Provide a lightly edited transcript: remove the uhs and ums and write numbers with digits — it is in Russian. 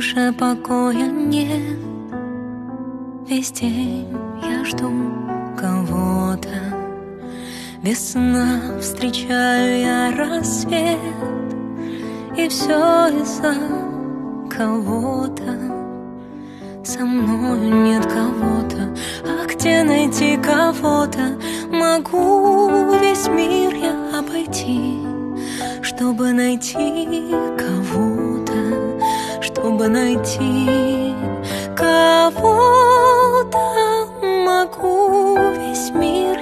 душе покоя нет. Весь день я жду кого-то, без сна встречаю я рассвет. И все из-за кого-то, со мною нет кого-то. А где найти кого-то? Могу весь мир я обойти, чтобы найти кого-то, чтобы найти кого-то. Могу весь мир